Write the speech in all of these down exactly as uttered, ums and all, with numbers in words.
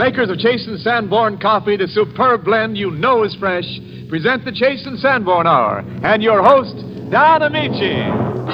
makers of Chase and Sanborn Coffee, the superb blend you know is fresh, present the Chase and Sanborn Hour. And your host, Don Amici.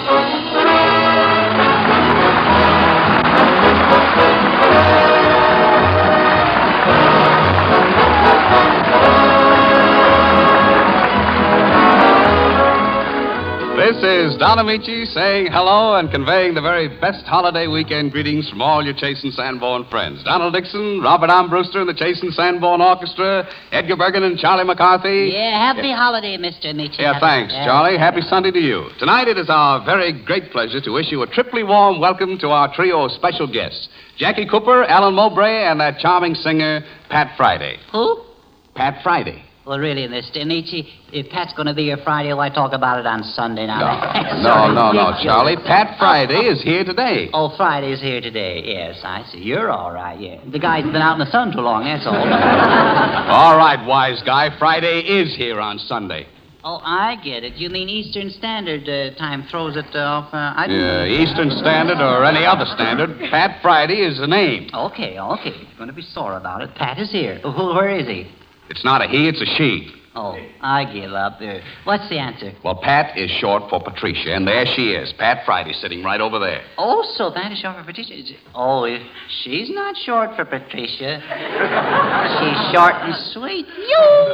This is Don Amici saying hello and conveying the very best holiday weekend greetings from all your Chase and Sanborn friends. Donald Dixon, Robert Armbruster and the Chase and Sanborn Orchestra, Edgar Bergen and Charlie McCarthy. Yeah, happy yeah. holiday, Mister Amici. Yeah, happy thanks, holiday. Charlie. Happy Sunday to you. Tonight it is our very great pleasure to wish you a triply warm welcome to our trio of special guests, Jackie Cooper, Alan Mowbray, and that charming singer, Pat Friday. Who? Pat Friday. Well, really, Mister Amici, if Pat's going to be here Friday, why talk about it on Sunday now? No, no, no, no, Charlie. Pat Friday is here today. Oh, Friday's here today. Yes, I see. You're all right, yeah. The guy's been out in the sun too long, that's all. All right, wise guy. Friday is here on Sunday. Oh, I get it. You mean Eastern Standard uh, Time throws it off? Uh, I yeah, Eastern Standard or any other standard. Pat Friday is the name. Okay, okay. You're going to be sore about it. Pat is here. Well, where is he? It's not a he, it's a she. Oh, I give up. Uh, what's the answer? Well, Pat is short for Patricia, and there she is, Pat Friday, sitting right over there. Oh, so that is short for Patricia. Oh, she's not short for Patricia. She's short and sweet. You.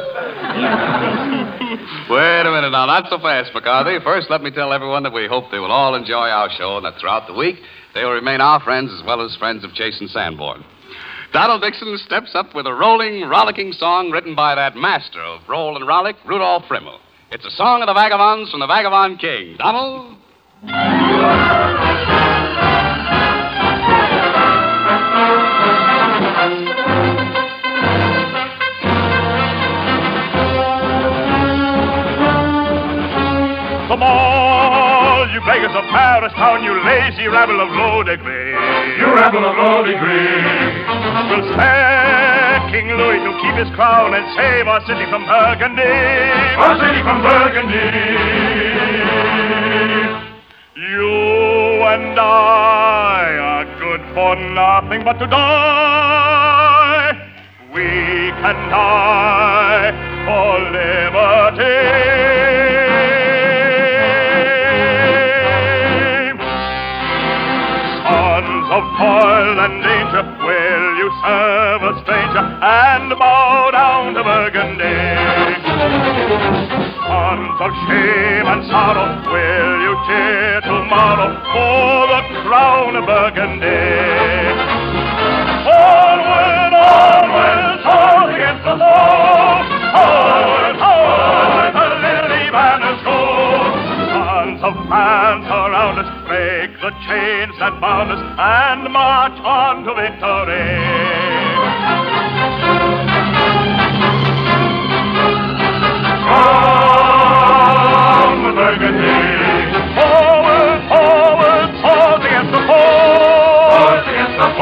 Wait a minute now, not so fast, McCarthy. First, let me tell everyone that we hope they will all enjoy our show, and that throughout the week, they will remain our friends as well as friends of Chase and Sanborn. Donald Dixon steps up with a rolling, rollicking song written by that master of roll and rollick, Rudolph Frimmel. It's a song of the Vagabonds from the Vagabond King. Donald? Come on, you beggars of Paris town, you lazy rabble of low degree. You rabble of low degree. We'll spare King Louis to keep his crown and save our city from Burgundy. Our city from Burgundy. You and I are good for nothing but to die. We can die for liberty. Of toil and danger, will you serve a stranger and bow down to Burgundy? Sons of shame and sorrow, will you cheer tomorrow for the crown of Burgundy? Onward, onward, swords against the foe. Onward, onward, the lily banners go. Sons of France around us, break the chains that bound us and march on to victory. From Burgundy, forward, forward, swords against the foe. Swords against the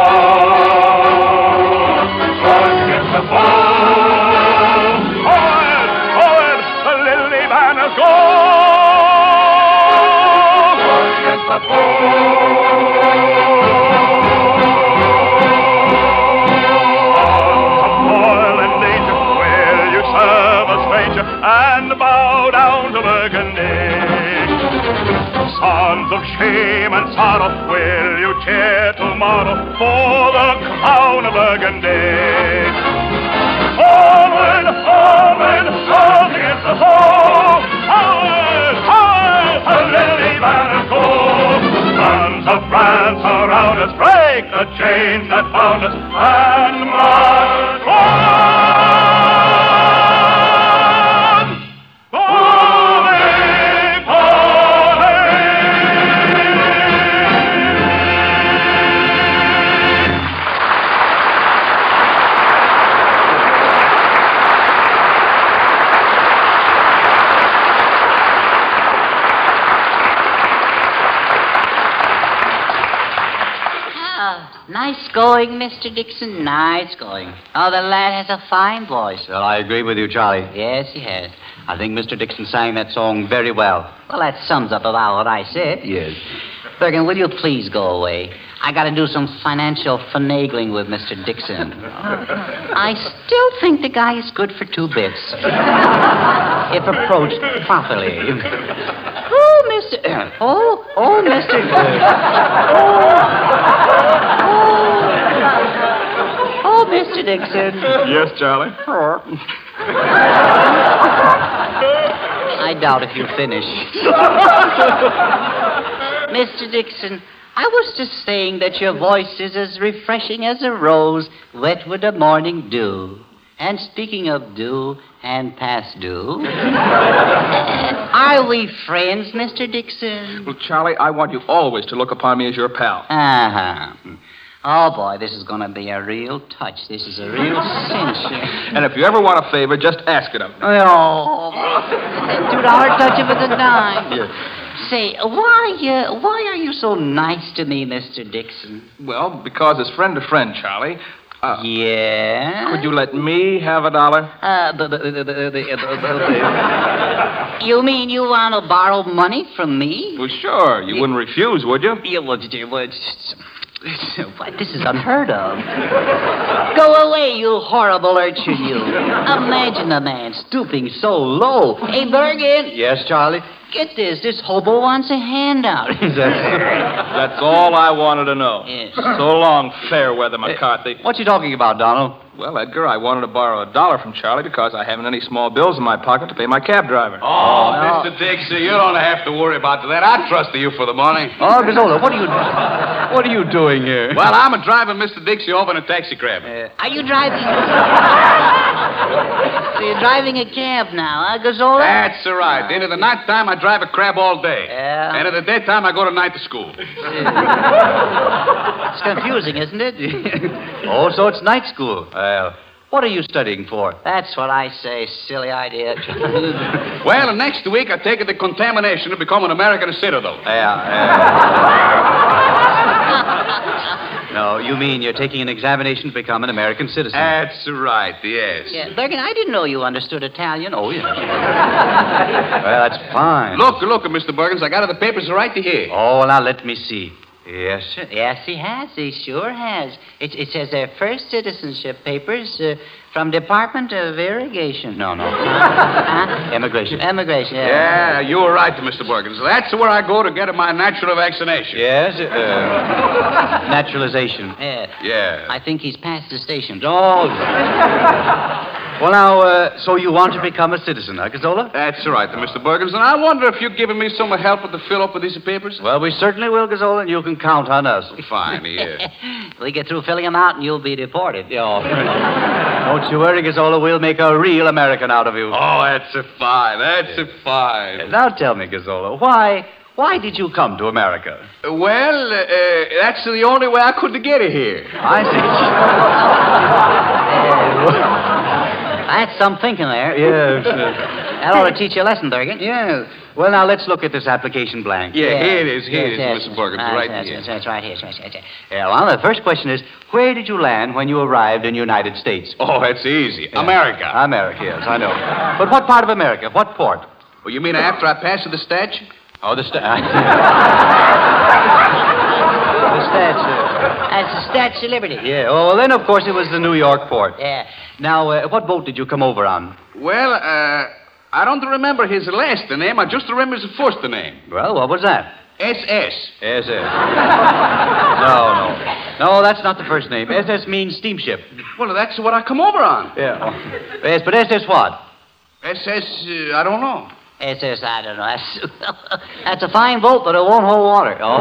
foe. Swords against the foe. Forward, forward, the lily banners go. And bow down to Burgundy. Sons of shame and sorrow, will you cheer tomorrow for the crown of Burgundy? Forward, forward, swords against the foe. Forward, forward, the lily banners go. Sons of France around us, break the chains that bound us and march on. Nice going, Mister Dixon. Nice going. Oh, the lad has a fine voice. Well, I agree with you, Charlie. Yes, he has. I think Mister Dixon sang that song very well. Well, that sums up about what I said. Yes. Bergen, will you please go away? I got to do some financial finagling with Mister Dixon. I still think the guy is good for two bits. If approached properly. Oh, Mister Oh, oh, Mister Oh, oh, Mister Dixon. Yes, Charlie? I doubt if you finish. Mister Dixon, I was just saying that your voice is as refreshing as a rose wet with the morning dew. And speaking of dew and past due, are we friends, Mister Dixon? Well, Charlie, I want you always to look upon me as your pal. Uh-huh. Oh, boy, this is going to be a real touch. This is a real cinch. And if you ever want a favor, just ask it of me. Oh, two-dollar touch of a dime. Yeah. Say, why, uh, why are you so nice to me, Mister Dixon? Well, because as friend to friend, Charlie. Uh, yeah? Would you let me have a dollar? Uh, the, the, the, the, the, the, the, You mean you want to borrow money from me? Well, sure. You wouldn't refuse, would you? You would, you would. What? This is unheard of. Go away, you horrible urchin, you. Imagine a man stooping so low. Hey, Bergen. Yes, Charlie? Get this. This hobo wants a handout. That's all I wanted to know. Yes. So long, Fairweather McCarthy. What you talking about, Donald? Well, Edgar, I wanted to borrow a dollar from Charlie because I haven't any small bills in my pocket to pay my cab driver. Oh, no. Mister Dixie, you don't have to worry about that. I trust you for the money. Oh, Gazzola, what are you... What are you doing here? Well, I'm a driving Mister Dixie over in a taxi cab. Uh, are you driving... So you're driving a cab now, huh, Gazzola? That's right. Into the night time, I drive a crab all day. Yeah. And in the daytime, I go to night to school. It's confusing, isn't it? Oh, so it's night school. Well, what are you studying for? That's what I say. Silly idea. Well, next week, I take the contamination to become an American citadel. No, you mean you're taking an examination to become an American citizen. That's right, yes. Yeah, Bergen, I didn't know you understood Italian. Oh, yeah. Well, that's fine. Look, look, Mister Bergens, I got the papers right here. Oh, well, now let me see. Yes, sir. Yes, he has. He sure has. It, it says their first citizenship papers uh, from Department of Irrigation. No, no. Huh? Immigration. Immigration, yeah. Yeah, you were right, Mister Bergens. That's where I go to get my natural vaccination. Yes, uh, naturalization. Yeah. Yeah. I think he's past the station. Oh. Well, now, uh, so you want to become a citizen, huh, Gazzola? That's right, Mister Bergens. And I wonder if you're giving me some help with the fill up of these papers? Well, we certainly will, Gazzola, and you can count on us. Fine, yeah. We get through filling them out and you'll be deported. Oh. Don't you worry, Gazzola. We'll make a real American out of you. Oh, that's a fine. That's a fine. Now tell me, Gazzola, why, why did you come to America? Well, uh, that's the only way I could get it here. I see. That's some thinking there. Yes. That ought to teach you a lesson, Bergen. Yes. Well, now let's look at this application blank. Yeah, Yeah. here it is. Here Yes, it yes. is, Mister Bergens, Ah, right yes, here. yes, that's right here. Yes, yes, yes. Yeah, well, the first question is, where did you land when you arrived in the United States? Oh, that's easy. America. America, yes, I know. But what part of America? What port? Well, you mean after I pass the statue? Oh, the sta- The statue. That's the Statue of Liberty. Yeah, oh, well, then, of course, it was the New York port. Yeah. Now, uh, what boat did you come over on? Well, uh, I don't remember his last name. I just remember his first name. Well, what was that? S S. S S. No, no. No, that's not the first name. S S means steamship. Well, that's what I come over on. Yeah. Oh. Yes, but S S what? S S, uh, I don't know. It says, I don't know. That's, that's a fine boat, but it won't hold water. Oh.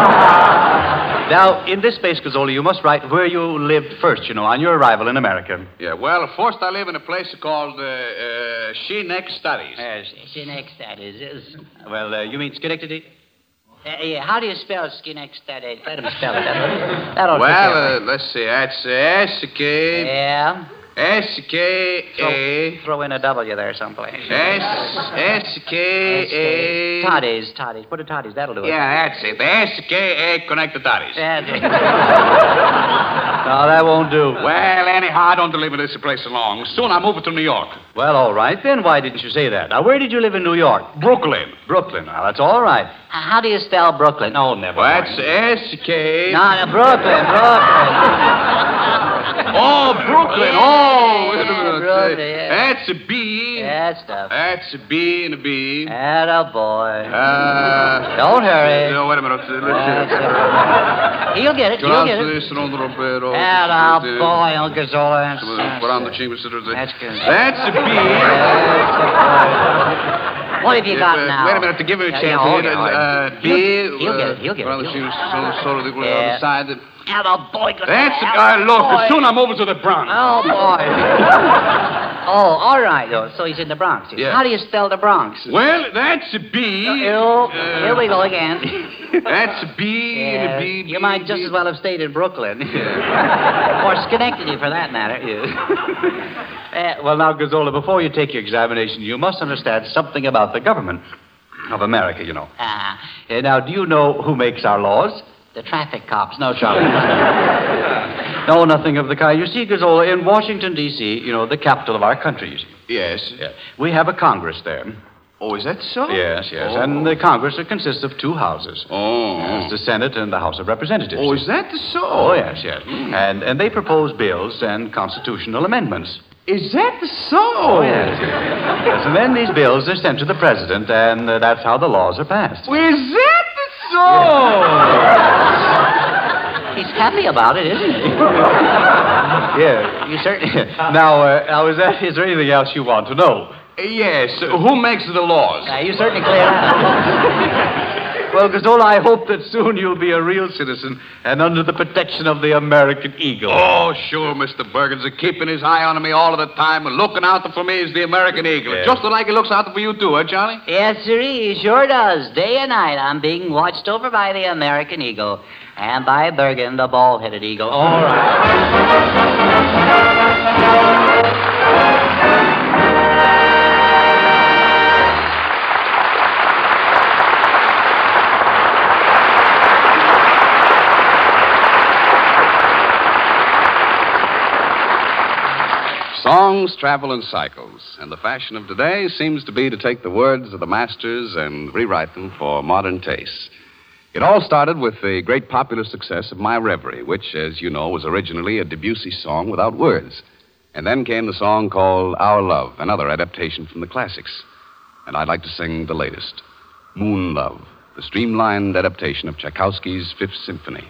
Now, in this space, Gazzola, you must write where you lived first, you know, on your arrival in America. Yeah, well, first I live in a place called uh, uh, She Next Studies. Yes, she next that is. is. Well, uh, you mean Schenectady? Uh, yeah, how do you spell Schenectady? Let him spell it. That'll, that'll Well, take care uh, let's see. That's S of it. K Yeah. S K A. Throw, throw in a W there someplace. S S K A. Toddies, toddies. Put a toddies. That'll do it. Yeah, that's it. The S K A Connectatatis. That's it. No, that won't do. Well, anyhow, I don't deliver this place along. Soon I'm moving to New York. Well, all right, then. Why didn't you say that? Now, where did you live in New York? Brooklyn. Brooklyn. Now, that's all right. How do you spell Brooklyn? Oh, never Well, mind. that's S K. No, no, Brooklyn, Brooklyn. Oh, Brooklyn. Yeah, Oh, wait a yeah, minute. Brooklyn, yeah. That's a B. That stuff. That's a B and a B. Atta boy. Uh, Don't hurry. No, wait a minute. That's Let's it. He'll get it. He'll get it. see. Atta boy, Uncle Zola. That's That's good. That's a B. What have you got Uh, now? Wait a minute, to give him a Yeah, chance. yeah, here, okay, all right. uh, B. He'll- he'll get it, he'll get it, Around the he'll shoes, get sort of, sort of the Yeah. other side. Atta boy. That's the atta guy. Look, boy. soon I'm over to the Bronx. Oh, boy. Oh, all right, though. So he's in the Bronx. Yeah. How do you spell the Bronx? Well, that's a B. Oh, Uh, here we go again. That's a B and Yeah, a B. you might just as well have stayed in Brooklyn. Or Schenectady, for that matter. Uh, well, now, Gazzola, before you take your examination, you must understand something about the government of America, you know. Ah, Uh, now, do you know who makes our laws? the traffic cops. No, Charlie. No, nothing of the kind. You see, Gazzola, in Washington, D C, you know, the capital of our country, you see. Yes. Yeah. We have a Congress there. Oh, is that so? Yes, yes. Oh. And the Congress it consists of two houses. Oh. Yes, the Senate and the House of Representatives. Oh, is that the so? Oh, yes, yes. And, and they propose bills and constitutional amendments. Is that the so? Oh, yes. Yes, and then these bills are sent to the president, and uh, that's how the laws are passed. Well, is that the so? He's happy about it, isn't he? Yeah. You certainly. Now, uh, now is, that, is there anything else you want to know? Yes. Who makes the laws? Uh, you certainly clear that. Well, Gazzola, I hope that soon you'll be a real citizen and under the protection of the American eagle. Oh, sure, Mister Bergens is keeping his eye on me all of the time and looking out for me as the American eagle. Yeah. Just like he looks out for you, too, huh, Charlie? Yes, sir, he sure does. Day and night, I'm being watched over by the American eagle. And by Bergen, the bald-headed eagle. All Songs travel in cycles, and the fashion of today seems to be to take the words of the masters and rewrite them for modern tastes. It all started with the great popular success of My Reverie, which, as you know, was originally a Debussy song without words. And then came the song called Our Love, another adaptation from the classics. And I'd like to sing the latest, Moon Love, the streamlined adaptation of Tchaikovsky's Fifth Symphony.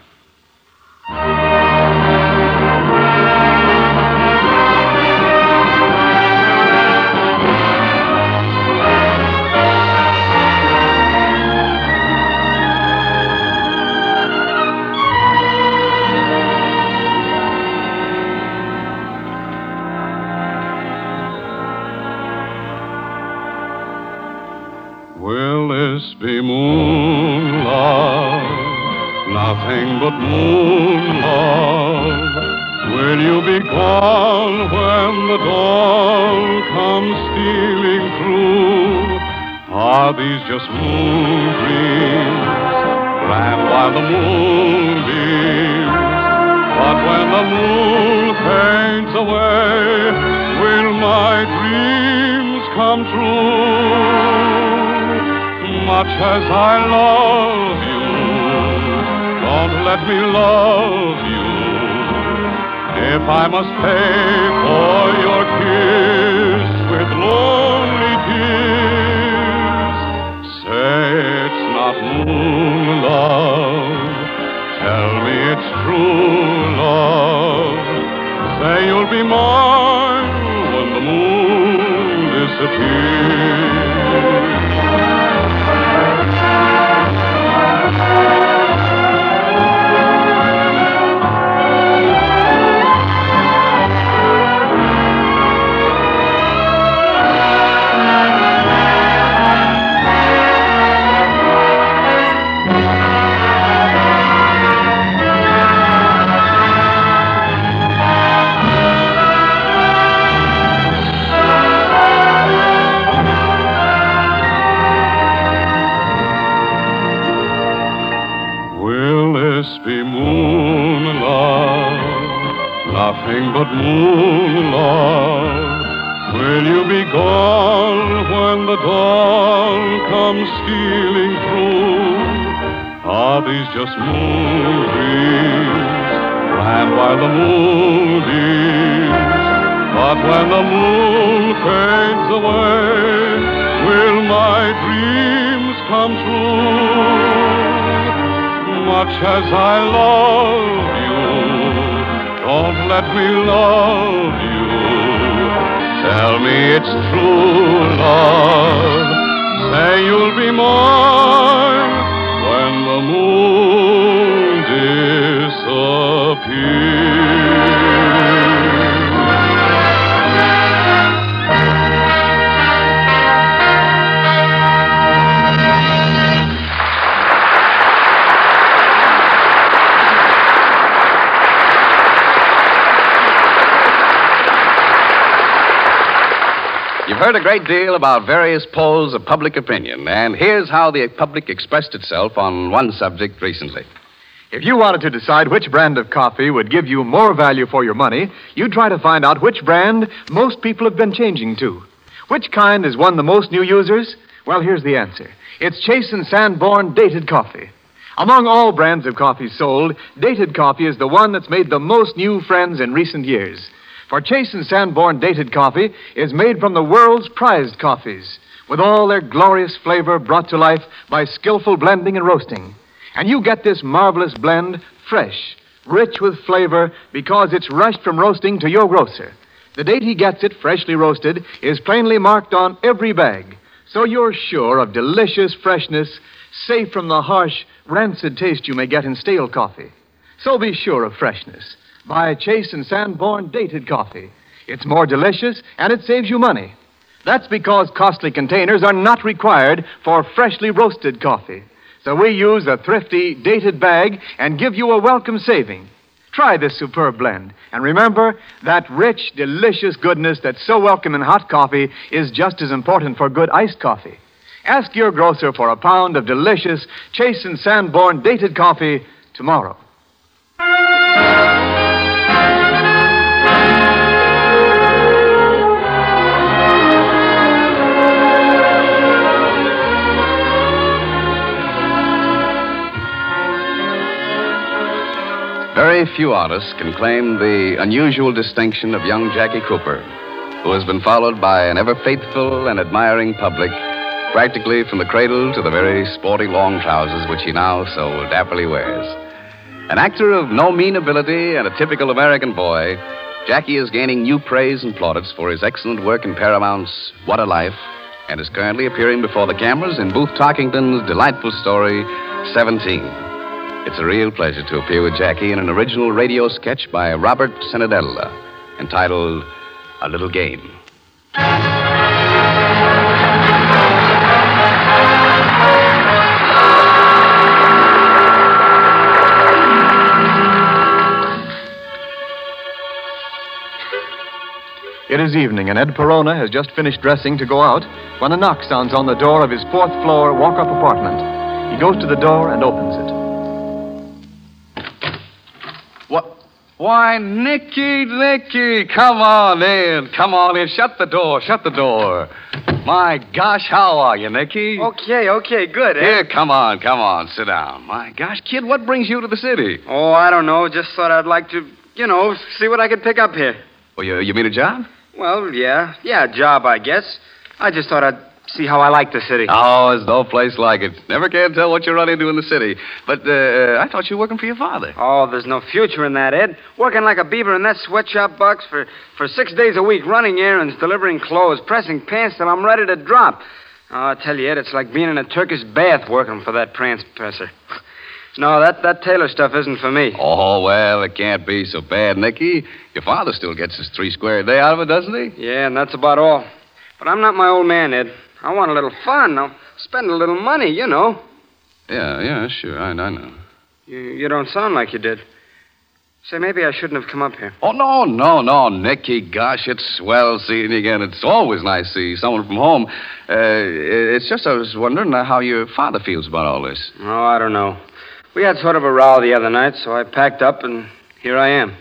Will this be moon love? Nothing but moon love. Will you be gone when the dawn comes stealing through? Are these just moon dreams, grand while the moon beams? But when the moon fades away, will my dreams come true? Much as I love you, don't let me love you. If I must pay for your kiss with lonely tears, say it's not moon love. Tell me it's true love. Say you'll be mine when the moon disappears. nothing but moonlight. Will you be gone when the dawn comes stealing through? Are these just moonbeams, planned while the moon beams? But when the moon fades away, will my dreams come true? Much as I love you, don't let me love you. Tell me it's true love. Say you'll be mine when the moon disappears. You've heard a great deal about various polls of public opinion, and here's how the public expressed itself on one subject recently. If you wanted to decide which brand of coffee would give you more value for your money, you'd try to find out which brand most people have been changing to. Which kind has won the most new users? Well, here's the answer. It's Chase and Sanborn Dated Coffee. Among all brands of coffee sold, Dated Coffee is the one that's made the most new friends in recent years. For Chase and Sanborn Dated Coffee is made from the world's prized coffees, with all their glorious flavor brought to life by skillful blending and roasting. And you get this marvelous blend fresh, rich with flavor, because it's rushed from roasting to your grocer. The date he gets it freshly roasted is plainly marked on every bag, so you're sure of delicious freshness, safe from the harsh, rancid taste you may get in stale coffee. So be sure of freshness. Buy Chase and Sanborn Dated Coffee. It's more delicious, and it saves you money. That's because costly containers are not required for freshly roasted coffee. So we use a thrifty, dated bag and give you a welcome saving. Try this superb blend. And remember, that rich, delicious goodness that's so welcome in hot coffee is just as important for good iced coffee. Ask your grocer for a pound of delicious Chase and Sanborn Dated Coffee tomorrow. Very few artists can claim the unusual distinction of young Jackie Cooper, who has been followed by an ever faithful and admiring public, practically from the cradle to the very sporty long trousers which he now so dapperly wears. An actor of no mean ability and a typical American boy, Jackie is gaining new praise and plaudits for his excellent work in Paramount's What a Life, and is currently appearing before the cameras in Booth Tarkington's delightful story, seventeen. It's a real pleasure to appear with Jackie in an original radio sketch by Robert Senadella, entitled A Little Game. It is evening, and Ed Perona has just finished dressing to go out when a knock sounds on the door of his fourth floor walk-up apartment. He goes to the door and opens it. What? Why, Nicky, Nicky, come on in. Come on in. Shut the door. Shut the door. My gosh, how are you, Nicky? Okay, okay, good, eh? Here, come on, come on. Sit down. My gosh, kid, what brings you to the city? Oh, I don't know. Just thought I'd like to, you know, see what I could pick up here. Oh, you, you mean a job? Well, yeah. Yeah, a job, I guess. I just thought I'd see how I like the city. Oh, there's no place like it. Never can tell what you run into in the city. But uh, I thought you were working for your father. Oh, there's no future in that, Ed. Working like a beaver in that sweatshop box for, for six days a week, running errands, delivering clothes, pressing pants till I'm ready to drop. Oh, I tell you, Ed, it's like being in a Turkish bath working for that prance presser. No, that, that tailor stuff isn't for me. Oh, well, it can't be so bad, Nicky. Your father still gets his three square a day out of it, doesn't he? Yeah, and that's about all. But I'm not my old man, Ed. I want a little fun. I'll spend a little money, you know. Yeah, yeah, sure. I, I know. You, you don't sound like you did. Say, maybe I shouldn't have come up here. Oh, no, no, no, Nicky. Gosh, it's swell seeing you again. It's always nice to see someone from home. Uh, it's just I was wondering how your father feels about all this. Oh, I don't know. We had sort of a row the other night, so I packed up, and here I am.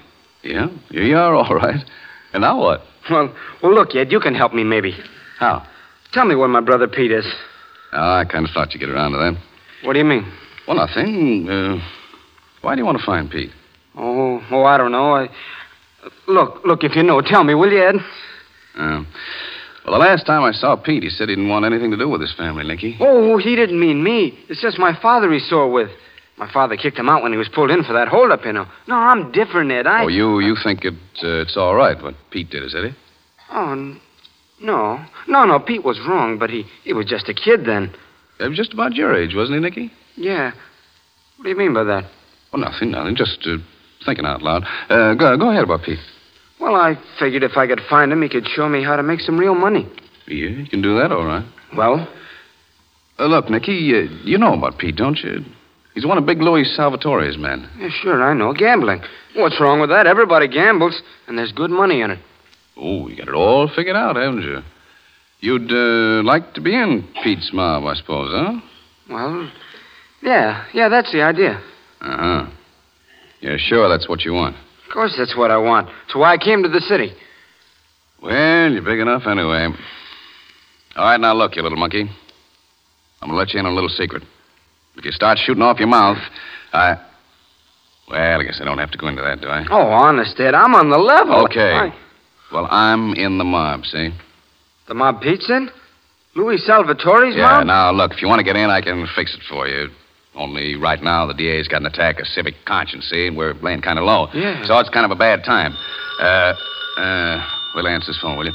Yeah? Here you are, all right. And now what? Well, well, look, Ed, you can help me maybe. How? Tell me where my brother Pete is. Oh, I kind of thought you'd get around to that. What do you mean? Well, nothing. Uh, why do you want to find Pete? Oh, oh, I don't know. I... Look, look, if you know, tell me, will you, Ed? Uh, well, the last time I saw Pete, he said he didn't want anything to do with his family, Nicky. Oh, he didn't mean me. It's just my father he's sore with. My father kicked him out when he was pulled in for that holdup, you know. No, I'm different, Ed. I... Oh, you you think it, uh, it's all right what Pete did, is it? Oh, n- no. No, no, Pete was wrong, but he, he was just a kid then. He was just about your age, wasn't he, Nicky? Yeah. What do you mean by that? Well, nothing, nothing. Just uh, thinking out loud. Uh, go, go ahead about Pete. Well, I figured if I could find him, he could show me how to make some real money. Yeah, you can do that, all right. Well? Uh, look, Nicky, uh, you know about Pete, don't you? He's one of Big Louis Salvatore's men. Yeah, sure, I know. Gambling. What's wrong with that? Everybody gambles, and there's good money in it. Oh, you got it all figured out, haven't you? You'd uh, like to be in Pete's mob, I suppose, huh? Well, yeah. Yeah, that's the idea. Uh-huh. You're sure that's what you want? Of course that's what I want. It's why I came to the city. Well, you're big enough anyway. All right, now look, you little monkey. I'm going to let you in on a little secret. If you start shooting off your mouth, I... Well, I guess I don't have to go into that, do I? Oh, honest, Ed, I'm on the level. Okay. I... Well, I'm in the mob, see? The mob Pete's in? Louis Salvatore's Yeah, mob? now, look, if you want to get in, I can fix it for you. Only right now, the D A's got an attack of civic conscience, see? And we're laying kind of low. Yeah. So it's kind of a bad time. Uh, uh, we'll answer this phone, will you?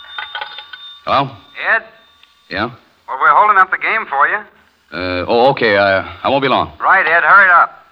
Hello? Ed? Yeah? Well, we're holding up the game for you. Uh, oh, okay. Uh, I won't be long. Right, Ed, hurry up.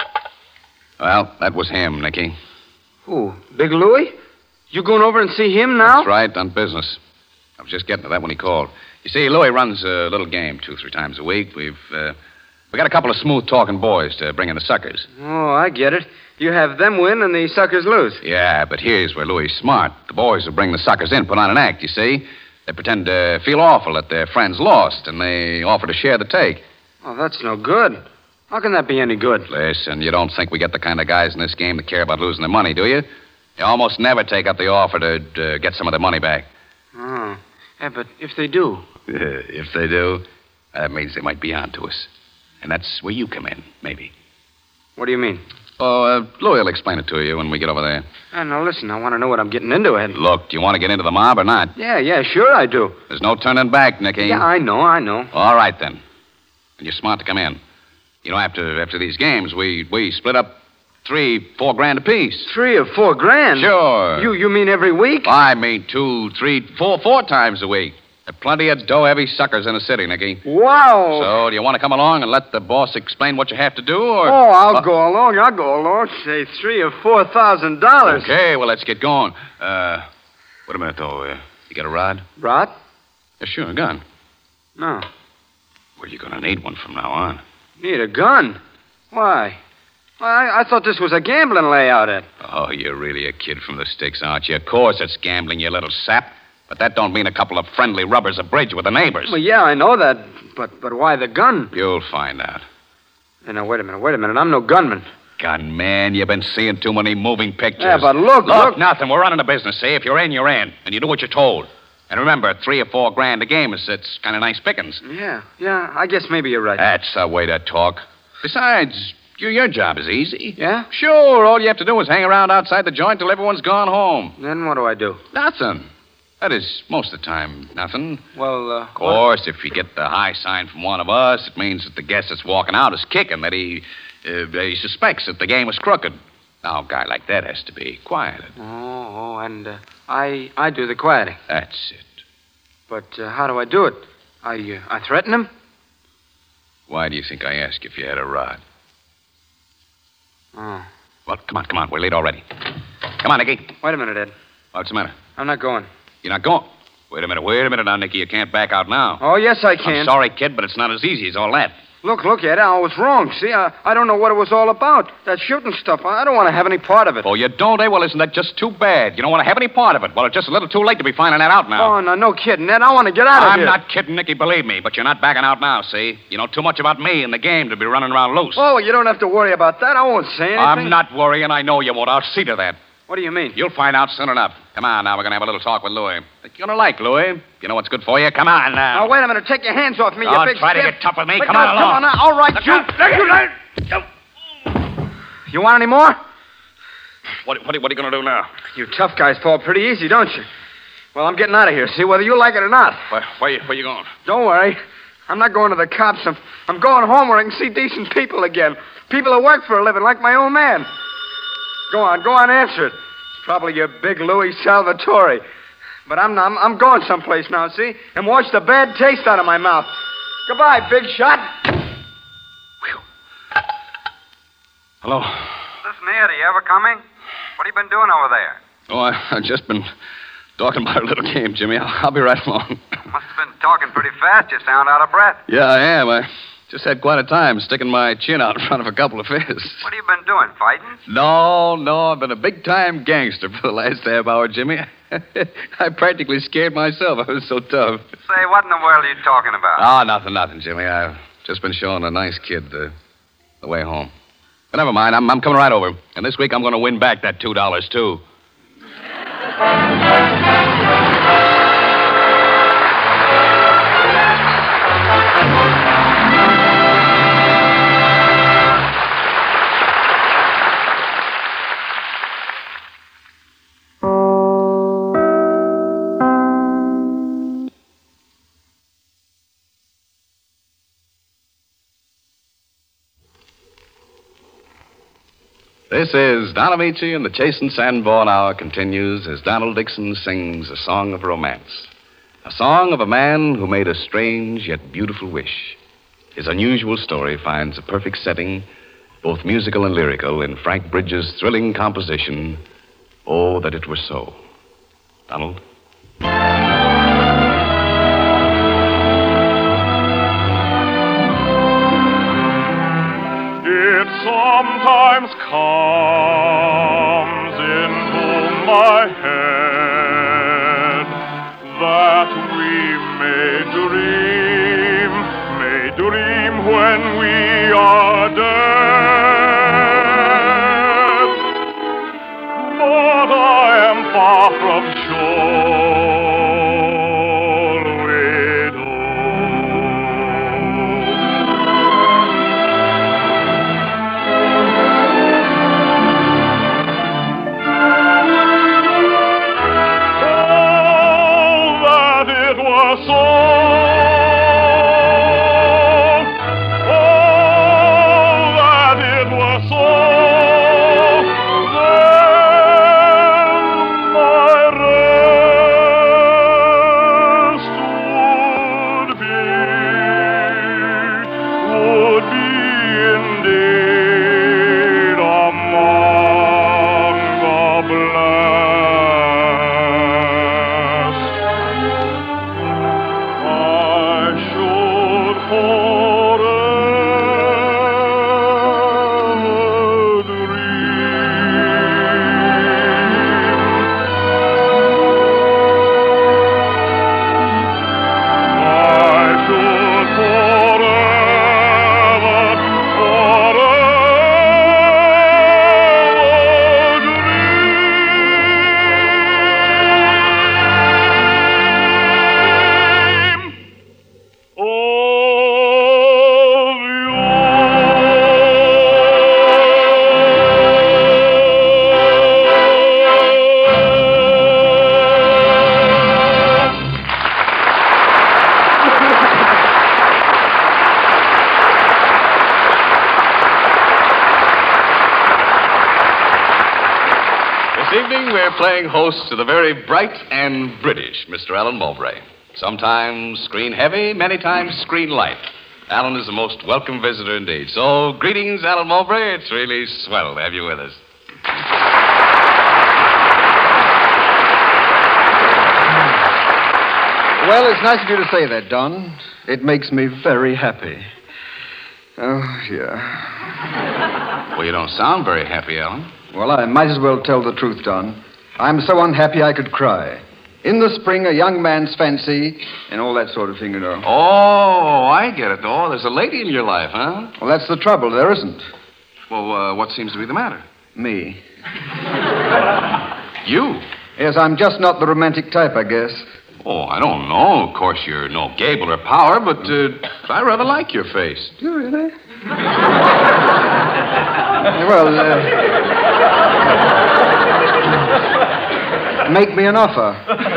Well, that was him, Nicky. Who? Big Louis? You going over and see him now? That's right, on business. I was just getting to that when he called. You see, Louis runs a little game two, three times a week. We've, uh, we got a couple of smooth-talking boys to bring in the suckers. Oh, I get it. You have them win and the suckers lose. Yeah, but here's where Louis is smart. The boys will bring the suckers in, put on an act, you see. They pretend to feel awful that their friends lost, and they offer to share the take. Oh, that's no good. How can that be any good? Listen, you don't think we get the kind of guys in this game that care about losing their money, do you? They almost never take up the offer to uh, get some of their money back. Oh. Yeah, but if they do? If they do, that means they might be on to us. And that's where you come in, maybe. What do you mean? Oh, uh, Louis will explain it to you when we get over there. Uh, now, listen, I want to know what I'm getting into, Ed. Look, do you want to get into the mob or not? Yeah, yeah, sure I do. There's no turning back, Nicky. Yeah, I know, I know. All right, then. And you're smart to come in. You know, after after these games, we, we split up three, four grand apiece. Three or four grand? Sure. You you mean every week? I mean two, three, four, four times a week. There are plenty of dough-heavy suckers in the city, Nicky. Wow. So, do you want to come along and let the boss explain what you have to do, or... Oh, I'll Uh, go along. I'll go along. Say three or four thousand dollars. Okay, well, let's get going. Uh, wait a minute, though. Uh, you got a rod? Rod? Yeah, sure, a gun. No. Well, you're going to need one from now on. Need a gun? Why? Why, I, I thought this was a gambling layout, Ed. Oh, you're really a kid from the sticks, aren't you? Of course it's gambling, you little sap. But that don't mean a couple of friendly rubbers a bridge with the neighbors. Well, yeah, I know that, but but why the gun? You'll find out. Hey, now, wait a minute, wait a minute. I'm no gunman. Gunman, you've been seeing too many moving pictures. Yeah, but look, Look, look. nothing. We're running a business, see? If you're in, you're in. And you do what you're told. And remember, three or four grand a game is it's kind of nice pickings. Yeah, yeah, I guess maybe you're right. That's the way to talk. Besides, you, your job is easy. Yeah? Sure, all you have to do is hang around outside the joint till everyone's gone home. Then what do I do? Nothing. That is, most of the time, nothing. Well, uh... Of course, if you get the high sign from one of us, it means that the guest that's walking out is kicking, that he, uh, he suspects that the game is crooked. Now, a guy like that has to be quieted. Oh, oh, and uh, I I do the quieting. That's it. But uh, how do I do it? I uh, I threaten him? Why do you think I asked if you had a rod? Oh. Well, come on, come on. We're late already. Come on, Nicky. Wait a minute, Ed. What's the matter? I'm not going. You're not going? Wait a minute, wait a minute now, Nicky. You can't back out now. Oh, yes, I can. I'm sorry, kid, but it's not as easy as all that. Look, look, Ed, I was wrong. See, I, I don't know what it was all about. That shooting stuff, I don't want to have any part of it. Oh, you don't, eh? Well, isn't that just too bad? You don't want to have any part of it. Well, it's just a little too late to be finding that out now. Oh, no, no kidding, Ed. I want to get out of I'm here. not kidding, Nicky, believe me, but you're not backing out now, see? You know too much about me and the game to be running around loose. Oh, well, you don't have to worry about that. I won't say anything. I'm not worrying. I know you won't. I'll see to that. What do you mean? You'll find out soon enough. Come on now, we're going to have a little talk with Louis. Think you're going to like Louis. You know what's good for you? Come on now. Now, wait a minute. Take your hands off me, Oh, you big try to stiff. get tough with me. But Come no, on along. Come on now. All right, Look you. out. Look, you let- You want any more? What, what, what are you going to do now? You tough guys fall pretty easy, don't you? Well, I'm getting out of here, see, whether you like it or not. Where, where, you, where you going? Don't worry. I'm not going to the cops. I'm, I'm going home where I can see decent people again. People who work for a living, like my old man. Go on, go on, answer it. It's probably your big Louis Salvatore. But I'm, I'm, I'm going someplace now, see? And wash the bad taste out of my mouth. Goodbye, big shot. Hello. This Ned, are you ever coming? What have you been doing over there? Oh, I, I've just been talking about a little game, Jimmy. I'll, I'll be right along. Must have been talking pretty fast. You sound out of breath. Yeah, I am. I just had quite a time sticking my chin out in front of a couple of fists. What have you been doing, fighting? No, no, I've been a big-time gangster for the last half hour, Jimmy. I practically scared myself. I was so tough. Say, what in the world are you talking about? Ah, nothing, nothing, Jimmy. I've just been showing a nice kid the, the way home. But never mind. I'm, I'm coming right over. And this week I'm going to win back that two dollars, too. This is Don Amici, and the Chase and Sanborn Hour continues as Donald Dixon sings a song of romance. A song of a man who made a strange yet beautiful wish. His unusual story finds a perfect setting, both musical and lyrical, in Frank Bridges' thrilling composition, Oh, That It Were So. Donald? It sometimes comes into my head that we may dream, may dream when we are dead. But I am far from sure. Playing host to the very bright and British Mister Alan Mowbray. Sometimes screen heavy, many times screen light. Alan is the most welcome visitor indeed. So, greetings, Alan Mowbray. It's really swell to have you with us. Well, it's nice of you to say that, Don. It makes me very happy. Oh, yeah. Well, you don't sound very happy, Alan. Well, I might as well tell the truth, Don. I'm so unhappy I could cry. In the spring, a young man's fancy, and all that sort of thing, you know. Oh, I get it. Oh, there's a lady in your life, huh? Well, that's the trouble. There isn't. Well, uh, what seems to be the matter? Me. You? Yes, I'm just not the romantic type, I guess. Oh, I don't know. Of course, you're no Gable or Power, but uh, I rather like your face. Do you really? Well, uh, make me an offer.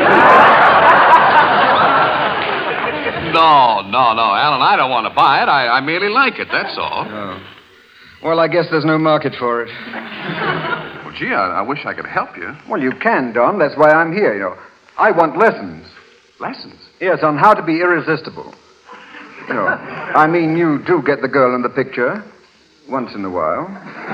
No, no, no, Alan, I don't want to buy it. I, I merely like it, that's all. Oh. Well, I guess there's no market for it. Well, gee, I, I wish I could help you. Well, you can, Don. That's why I'm here, you know. I want lessons. Lessons? Yes, on how to be irresistible. You know, I mean, you do get the girl in the picture. Once in a while.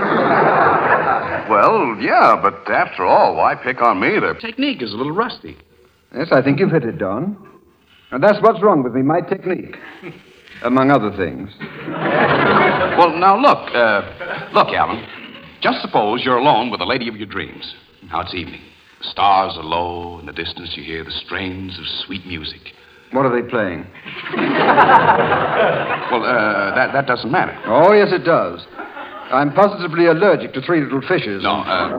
Well, yeah, but after all, why pick on me? The technique is a little rusty. Yes, I think you've hit it, Don. And that's what's wrong with me, my technique. Among other things. Well, now, look, uh, look, Alan. Just suppose you're alone with the lady of your dreams. Now it's evening. The stars are low. In the distance, you hear the strains of sweet music. What are they playing? Well, uh, that, that doesn't matter. Oh, yes, it does. I'm positively allergic to Three Little Fishes. No, uh...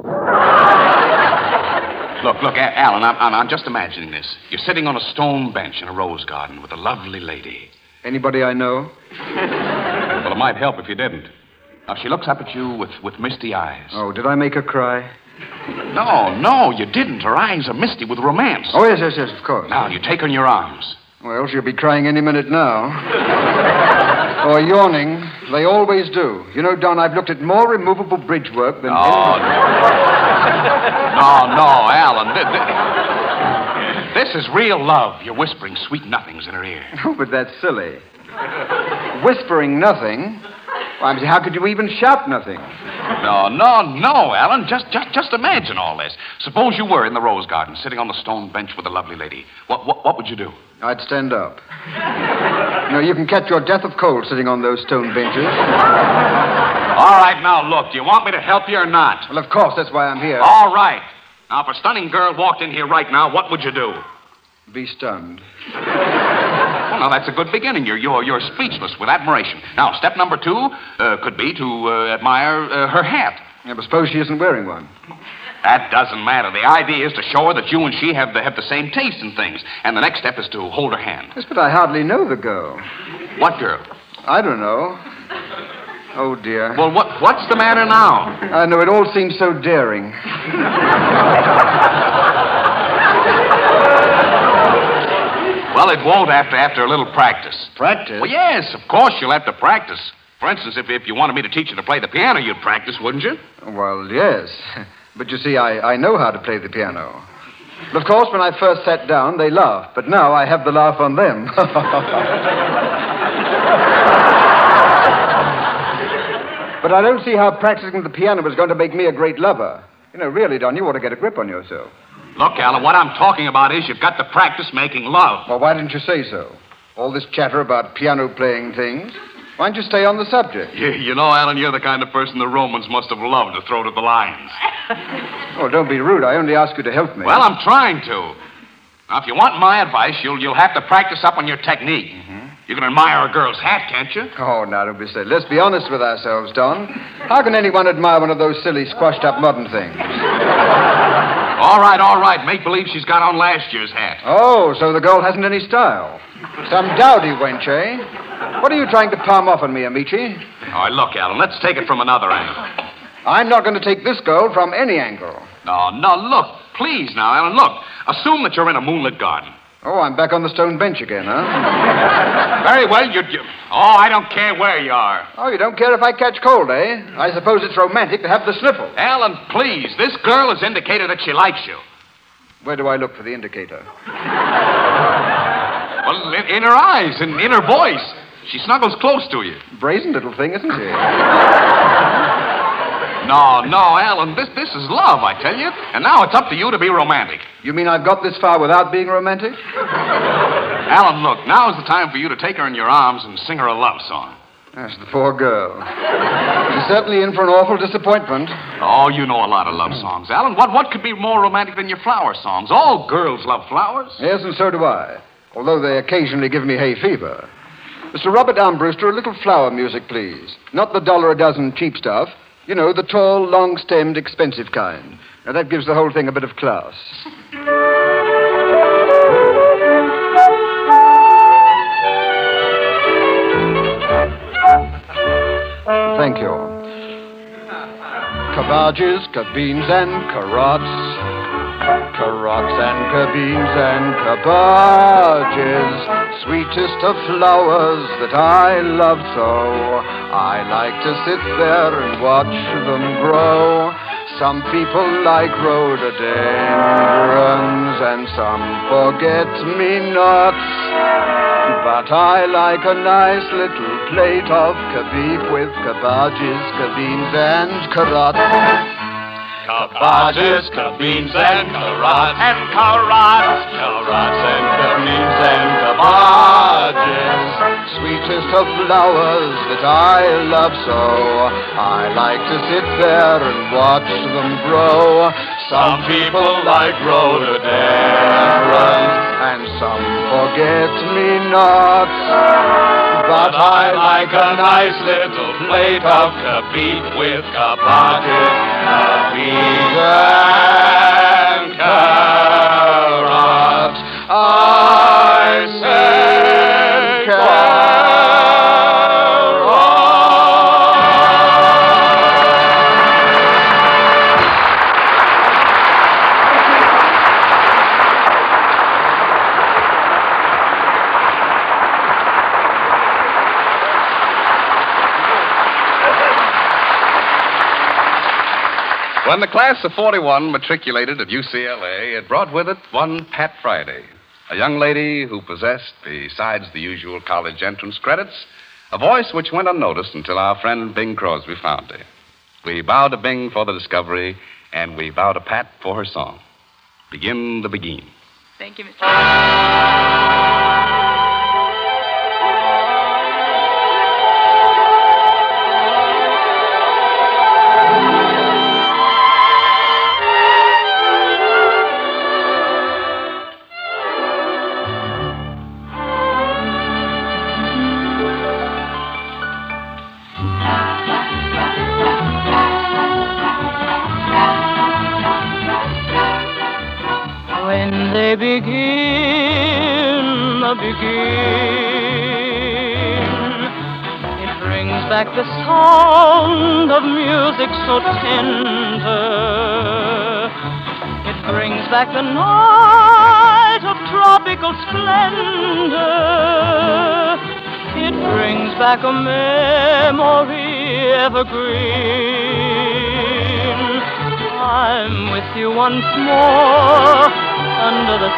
Look, look, A- Alan, I'm, I'm, I'm just imagining this. You're sitting on a stone bench in a rose garden with a lovely lady. Anybody I know? Well, it might help if you didn't. Now, she looks up at you with, with misty eyes. Oh, did I make her cry? No, no, you didn't. Her eyes are misty with romance. Oh, yes, yes, yes, of course. Now, you take her in your arms. Well, she'll be crying any minute now. Or yawning. They always do. You know, Don, I've looked at more removable bridge work than... Oh, no. no, no, Alan. This, this is real love. You're whispering sweet nothings in her ear. Oh, but that's silly. Whispering nothing? Well, I mean, how could you even shout nothing? No, no, no, Alan. Just, just, just imagine all this. Suppose you were in the rose garden, sitting on the stone bench with a lovely lady. What, what, what would you do? I'd stand up. You know, you can catch your death of cold sitting on those stone benches. All right, now, look. Do you want me to help you or not? Well, of course. That's why I'm here. All right. Now, if a stunning girl walked in here right now, what would you do? Be stunned. Well, now, that's a good beginning. You're, you're, you're speechless with admiration. Now, step number two uh, could be to uh, admire uh, her hat. Yeah, but suppose she isn't wearing one. That doesn't matter. The idea is to show her that you and she have the, have the same taste in things. And the next step is to hold her hand. Yes, but I hardly know the girl. What girl? I don't know. Oh, dear. Well, what, what's the matter now? I know. It all seems so daring. Well, it won't after, after a little practice. Practice? Well, yes, of course you'll have to practice. For instance, if, if you wanted me to teach you to play the piano, you'd practice, wouldn't you? Well, yes. But you see, I, I know how to play the piano. But of course, when I first sat down, they laughed. But now I have the laugh on them. But I don't see how practicing the piano is going to make me a great lover. You know, really, Don, you ought to get a grip on yourself. Look, Alan, what I'm talking about is you've got to practice making love. Well, why didn't you say so? All this chatter about piano playing things. Why don't you stay on the subject? You, you know, Alan, you're the kind of person the Romans must have loved to throw to the lions. Oh, don't be rude. I only ask you to help me. Well, I'm trying to. Now, if you want my advice, you'll, you'll have to practice up on your technique. Mm-hmm. You can admire a girl's hat, can't you? Oh, now, don't be silly. Let's be honest with ourselves, Don. How can anyone admire one of those silly, squashed-up modern things? All right, all right. Make believe she's got on last year's hat. Oh, so the girl hasn't any style. Some dowdy wench, eh? What are you trying to palm off on me, Amici? All right, look, Alan, let's take it from another angle. I'm not going to take this girl from any angle. No, no, look. Please now, Alan, look. Assume that you're in a moonlit garden. Oh, I'm back on the stone bench again, huh? Very well, you, you... Oh, I don't care where you are. Oh, you don't care if I catch cold, eh? I suppose it's romantic to have the sniffle. Alan, please. This girl has indicated that she likes you. Where do I look for the indicator? Well, in, in her eyes, in, in her voice. She snuggles close to you. Brazen little thing, isn't she? No, no, Alan, this, this is love, I tell you. And now it's up to you to be romantic. You mean I've got this far without being romantic? Alan, look, now is the time for you to take her in your arms and sing her a love song. That's the poor girl. She's certainly in for an awful disappointment. Oh, you know a lot of love songs, Alan. What, what could be more romantic than your flower songs? All girls love flowers. Yes, and so do I. Although they occasionally give me hay fever. Mister Robert Armbruster, a little flower music, please. Not the dollar a dozen cheap stuff. You know, the tall, long-stemmed, expensive kind. Now, that gives the whole thing a bit of class. Thank you. Cabbages, cabeans, and carrots. Carrots and cabeans and cabbages, sweetest of flowers that I love so. I like to sit there and watch them grow. Some people like rhododendrons and some forget-me-nots. But I like a nice little plate of kebab with cabbages, cabeans, and carrots. Cabbages, cabeans, and carrots, and carrots, carrots, and cabeans, and cabbages. Sweetest of flowers that I love so. I like to sit there and watch them grow. Some people like rhododendrons, and some forget-me-nots. But I like a nice little plate of kebab with cabbages, cabeans, and carrots. I said carrots. When the class of forty-one matriculated at U C L A, it brought with it one Pat Friday, a young lady who possessed, besides the usual college entrance credits, a voice which went unnoticed until our friend Bing Crosby found her. We bow to Bing for the discovery, and we bow to Pat for her song. Begin the Begin. Thank you, Mister They begin, begin. It brings back the sound of music so tender. It brings back the night of tropical splendor. It brings back a memory evergreen. I'm with you once more under the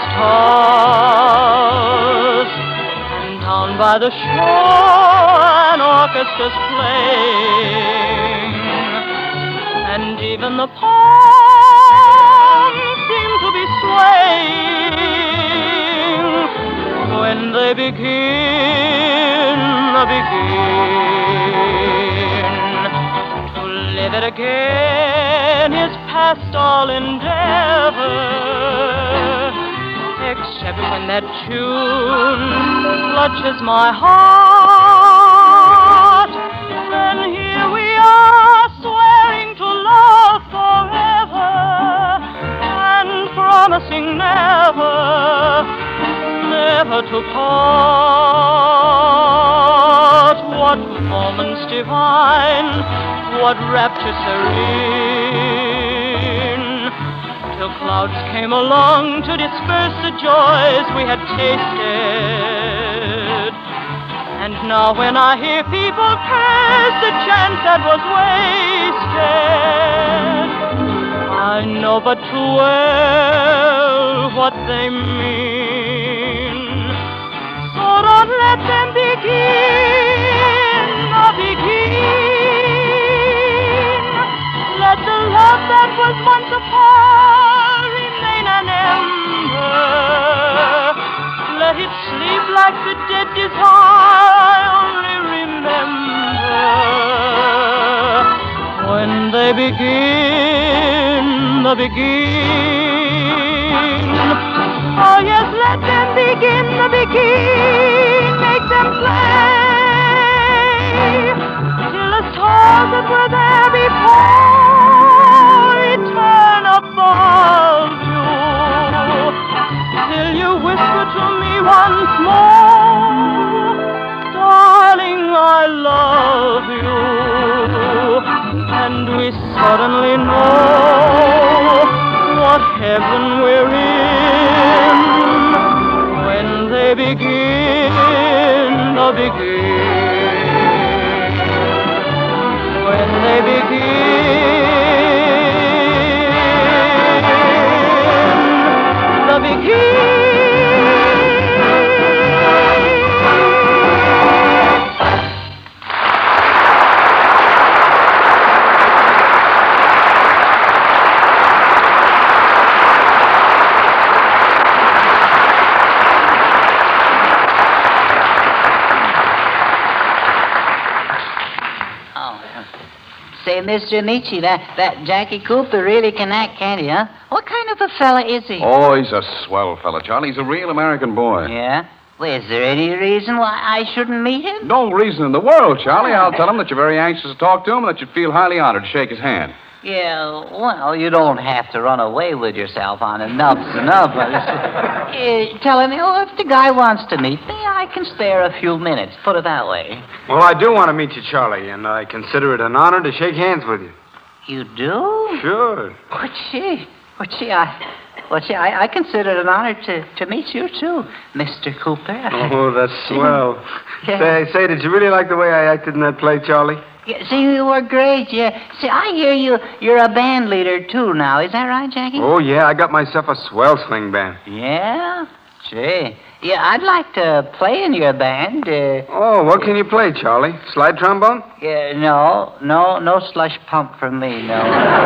stars, and down by the shore an orchestra's playing, and even the palms seem to be swaying when they begin, begin. To live it again is past all endeavor, except when that tune clutches my heart. Then here we are, swearing to love forever, and promising never, never to part. What moments divine, what rapture serene, till clouds came along to disperse the joys we had tasted. And now when I hear people curse the chance that was wasted, I know but too well what they mean. So don't let them begin, or begin. Let the love that was once a part remain an ember. Let it sleep like the dead desire I only remember. When they begin, the begin. Oh yes, let them begin, the begin. Make them play till the stars that were there before and we suddenly know what heaven we're in when they begin, the begin, when they begin, the begin. Say, Mister Amici, that, that Jackie Cooper really can act, can't he, huh? What kind of a fella is he? Oh, he's a swell fella, Charlie. He's a real American boy. Yeah? Well, is there any reason why I shouldn't meet him? No reason in the world, Charlie. I'll tell him that you're very anxious to talk to him and that you'd feel highly honored to shake his hand. Yeah, well, you don't have to run away with yourself on enough's enough. uh, tell him, oh, if the guy wants to meet me, I can spare a few minutes. Put it that way. Well, I do want to meet you, Charlie, and I consider it an honor to shake hands with you. You do? Sure. Well, gee, well, gee, I, well, gee, I, I consider it an honor to, to meet you, too, Mister Cooper. Oh, that's swell. Yeah. Say, say, did you really like the way I acted in that play, Charlie? Yeah, see, you were great, yeah. See, I hear you, you're a band leader, too, now. Is that right, Jackie? Oh, yeah, I got myself a swell swing band. Yeah? Gee. Yeah, I'd like to play in your band. Uh, oh, what can you play, Charlie? Slide trombone? Yeah, no, no, no slush pump for me, no.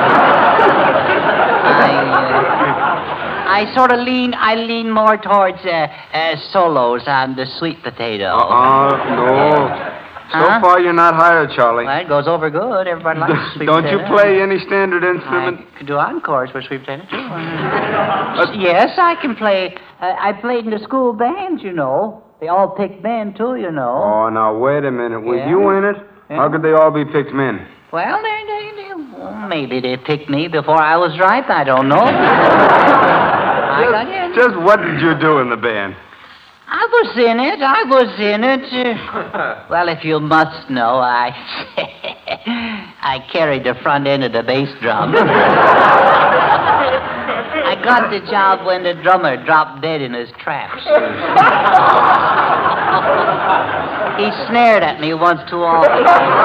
I, uh, I sort of lean, I lean more towards uh, uh, solos on the sweet potato. Uh-uh, no. Yeah. So Huh? far, you're not hired, Charlie. Well, it goes over good. Everybody likes sweet Don't potato. you play any standard instrument? I could do encores with sweet potato, too. Uh, yes, I can play. Uh, I played in the school band, you know. They all picked men, too, you know. Oh, now, wait a minute. With Yeah. you in it, Yeah. how could they all be picked men? Well, they, they, they, well, maybe they picked me before I was ripe. I don't know. I got in. Just what did you do in the band? I was in it. I was in it. Uh, well, if you must know, I I carried the front end of the bass drum. I got the job when the drummer dropped dead in his traps. He snared at me once too often.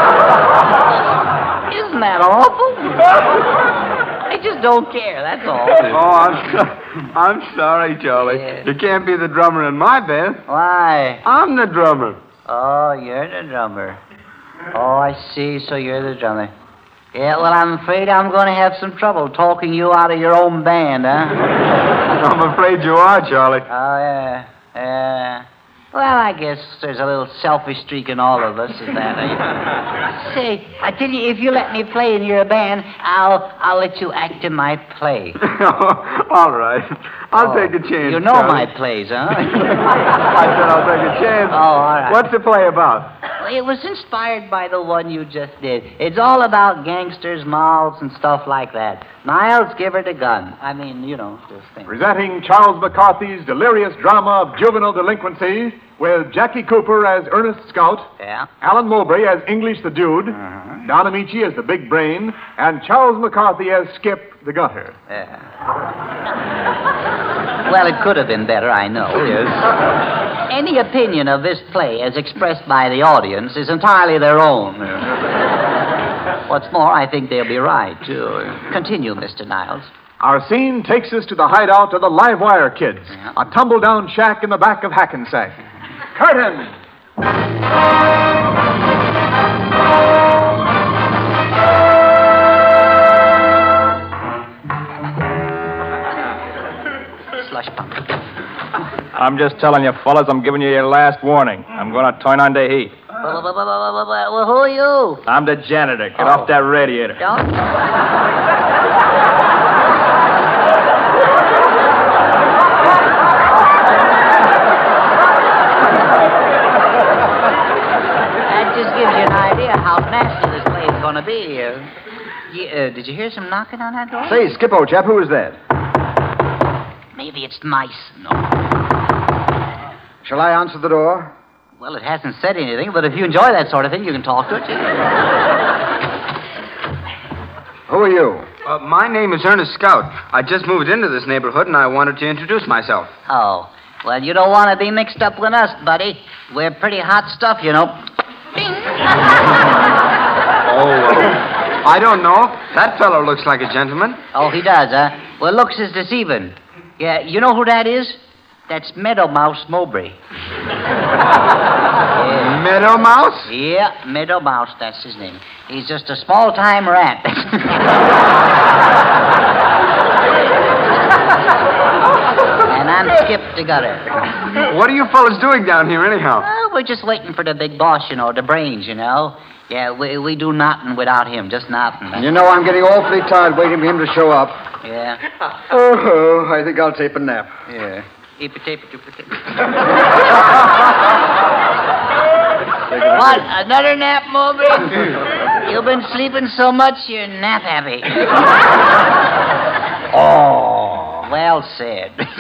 Isn't that awful? I just don't care, that's all. Oh, I'm, so- I'm sorry, Charlie. Yeah. You can't be the drummer in my band. Why? I'm the drummer. Oh, you're the drummer. Oh, I see, so you're the drummer. Yeah, well, I'm afraid I'm going to have some trouble talking you out of your own band, huh? I'm afraid you are, Charlie. Oh, yeah, yeah. Well, I guess there's a little selfish streak in all of us, is that? Eh? Say, I tell you, if you let me play in your band, I'll I'll let you act in my play. All right. I'll Oh, take a chance. You know Charlie. my plays, huh? I said I'll take a chance. Oh, all right. What's the play about? Well, it was inspired by the one you just did. It's all about gangsters, malls, and stuff like that. Niles, give her the gun. I mean, you know, this thing. Presenting Charles McCarthy's delirious drama of juvenile delinquency with Jackie Cooper as Ernest Scout, Yeah? Alan Mowbray as English the Dude, Uh-huh. Don Amici as the Big Brain, and Charles McCarthy as Skip the Gutter. Yeah. Well, it could have been better, I know. Yes. Any opinion of this play as expressed by the audience is entirely their own. What's more, I think they'll be right, too. Continue, Mister Niles. Our scene takes us to the hideout of the Live Wire Kids, Yeah. a tumble-down shack in the back of Hackensack. Curtain! Slush pump. I'm just telling you, fellas, I'm giving you your last warning. I'm going to turn on the heat. Well, well, well, well, well, well, who are you? I'm the janitor. Get Oh. off that radiator. Don't. That just gives you an idea how nasty this place is going to be. Uh, you, uh, did you hear some knocking on that door? Say, Skip, old chap, who is that? Maybe it's mice. No. Shall I answer the door? Well, it hasn't said anything, but if you enjoy that sort of thing, you can talk to it. Who are you? Uh, my name is Ernest Scout. I just moved into this neighborhood, and I wanted to introduce myself. Oh, well, you don't want to be mixed up with us, buddy. We're pretty hot stuff, you know. Oh, uh, I don't know. That fellow looks like a gentleman. Oh, he does, huh? Well, looks is deceiving. Yeah, you know who that is? That's Meadow Mouse Mowbray. Yeah. Meadow Mouse? Yeah, Meadow Mouse, that's his name. He's just a small-time rat. And I'm Skip the Gutter. What are you fellas doing down here, anyhow? Well, we're just waiting for the big boss, you know, the brains, you know. Yeah, we, we do nothing without him, just nothing. You know, I'm getting awfully tired waiting for him to show up. Yeah. Oh, I think I'll take a nap. Yeah. Keep it, tape it, tape it. What? Another nap, Moby? You've been sleeping so much, you're nap happy. Oh, well said. That's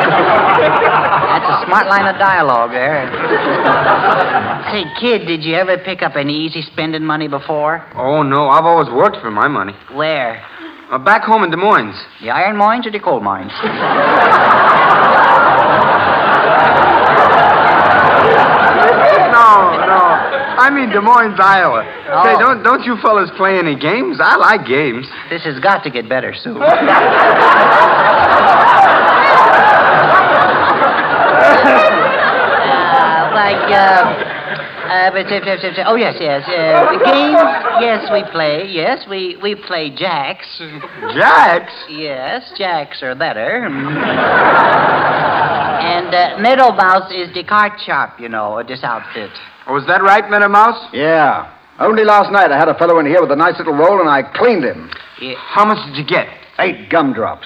a smart line of dialogue there. Say, kid, did you ever pick up any easy spending money before? Oh, no. I've always worked for my money. Where? Uh, back home in Des Moines. The iron mines or the coal mines? No, no. I mean Des Moines, Iowa. Oh. Say, don't don't you fellas play any games? I like games. This has got to get better soon. uh, like, uh, uh, but, uh, oh, yes, yes. Uh, games, yes, we play. Yes, we, we play jacks. Jacks? Yes, jacks are better. And uh, Meadow Mouse is the cart shop, you know, of this outfit. Oh, is that right, Meadow Mouse? Yeah. Only last night I had a fellow in here with a nice little roll, and I cleaned him. Yeah. How much did you get? Eight gumdrops.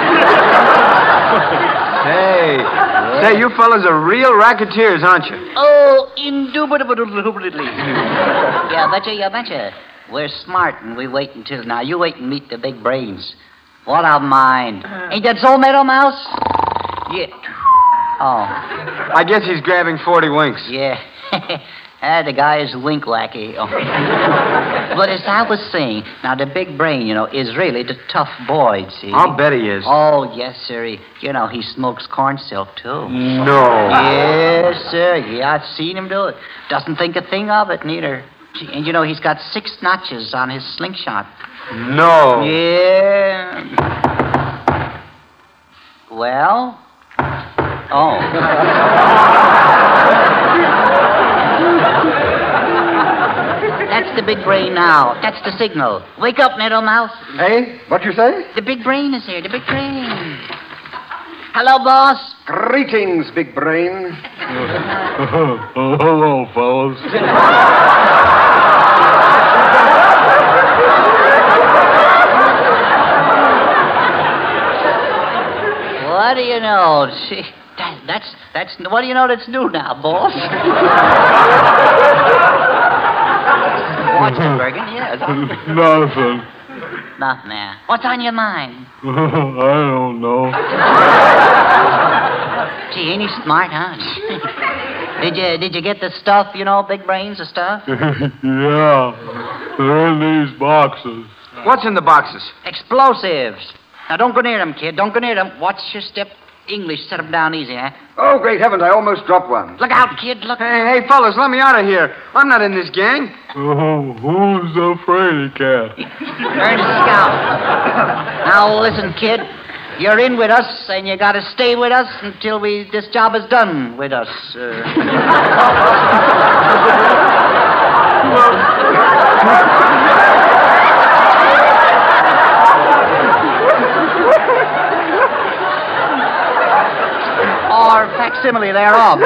Hey, say, you fellas are real racketeers, aren't you? Oh, indubitably. Yeah, betcha, yeah, betcha. We're smart, and we wait until... Now, you wait and meet the big brains. What a mind. Ain't that so, Meadow Mouse? Yeah. Oh. I guess he's grabbing forty winks. Yeah. Ah, the guy is wink wacky. Oh. But as I was saying, now the big brain, you know, is really the tough boy, see? I'll bet he is. Oh, yes, sir. He, you know, he smokes corn silk, too. No. Yes, sir. Yeah, I've seen him do it. Doesn't think a thing of it, neither. Gee, and, you know, he's got six notches on his slingshot. No. Yeah. Well? Oh. That's the big brain now. That's the signal. Wake up, Meadow Mouse. Hey, what you say? The big brain is here. The big brain. Hello, boss. Greetings, big brain. Oh, hello, fellas. What do you know? See, that, that's that's what do you know that's new now, boss? What's it, Bergen? Yes. Nothing. Nothing there. What's on your mind? I don't know. Gee, ain't he smart, huh? did you did you get the stuff? You know, big brains, the stuff. Yeah, they're in these boxes. What's in the boxes? Explosives. Now, don't go near them, kid. Don't go near them. Watch your step. English, set them down easy, huh? Oh, great heavens, I almost dropped one. Look out, kid. Look. Hey, hey, fellas, let me out of here. I'm not in this gang. Oh, who's the fraidy cat? Ernest Scout. Now, listen, kid. You're in with us, and you gotta stay with us until we this job is done with us. Uh... Or facsimile thereof.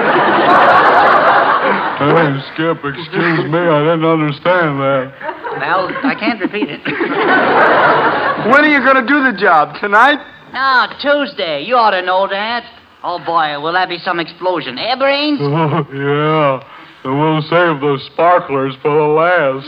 Hey, Skip, excuse me, I didn't understand that. Well, I can't repeat it. When are you going to do the job? Tonight? No, Tuesday. You ought to know that. Oh, boy, will that be some explosion. Eh, Brains? Oh, yeah. And we'll save the sparklers for the last.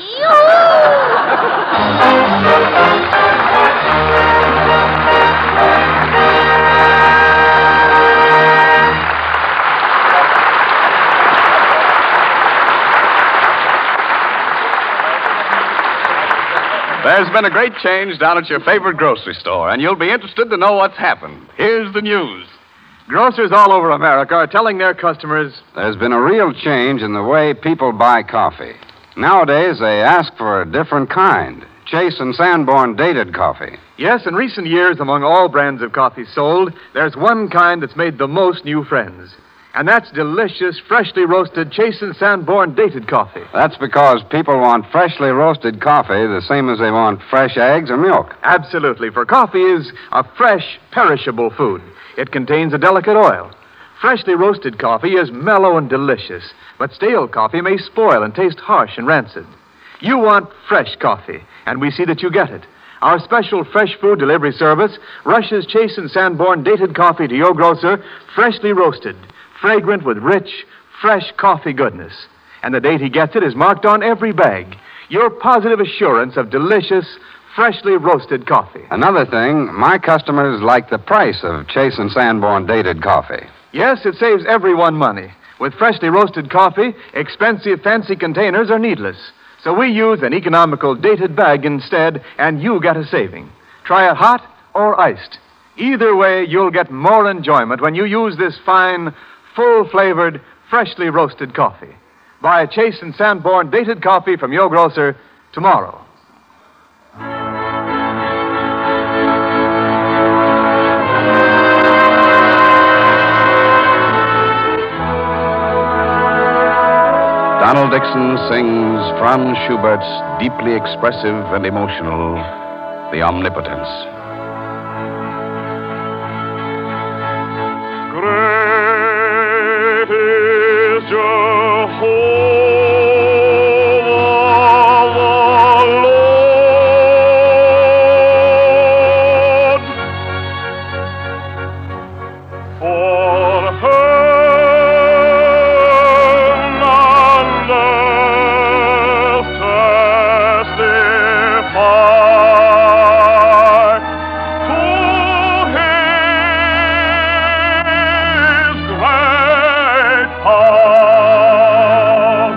There's been a great change down at your favorite grocery store, and you'll be interested to know what's happened. Here's the news. Grocers all over America are telling their customers There's been a real change in the way people buy coffee. Nowadays, they ask for a different kind. Chase and Sanborn dated coffee. Yes, in recent years, among all brands of coffee sold, there's one kind that's made the most new friends. And that's delicious, freshly roasted Chase and Sanborn dated coffee. That's because people want freshly roasted coffee the same as they want fresh eggs or milk. Absolutely, for coffee is a fresh, perishable food. It contains a delicate oil. Freshly roasted coffee is mellow and delicious, but stale coffee may spoil and taste harsh and rancid. You want fresh coffee, and we see that you get it. Our special fresh food delivery service rushes Chase and Sanborn dated coffee to your grocer, freshly roasted, fragrant with rich, fresh coffee goodness. And the date he gets it is marked on every bag. Your positive assurance of delicious, freshly roasted coffee. Another thing, my customers like the price of Chase and Sanborn dated coffee. Yes, it saves everyone money. With freshly roasted coffee, expensive fancy containers are needless. So we use an economical dated bag instead, and you get a saving. Try it hot or iced. Either way, you'll get more enjoyment when you use this fine, full-flavored, freshly roasted coffee. Buy Chase and Sanborn dated coffee from your grocer tomorrow. Donald Dixon sings Franz Schubert's deeply expressive and emotional The Omnipotence. Great is Jehovah, the Lord, for heaven and earth testify to his great power.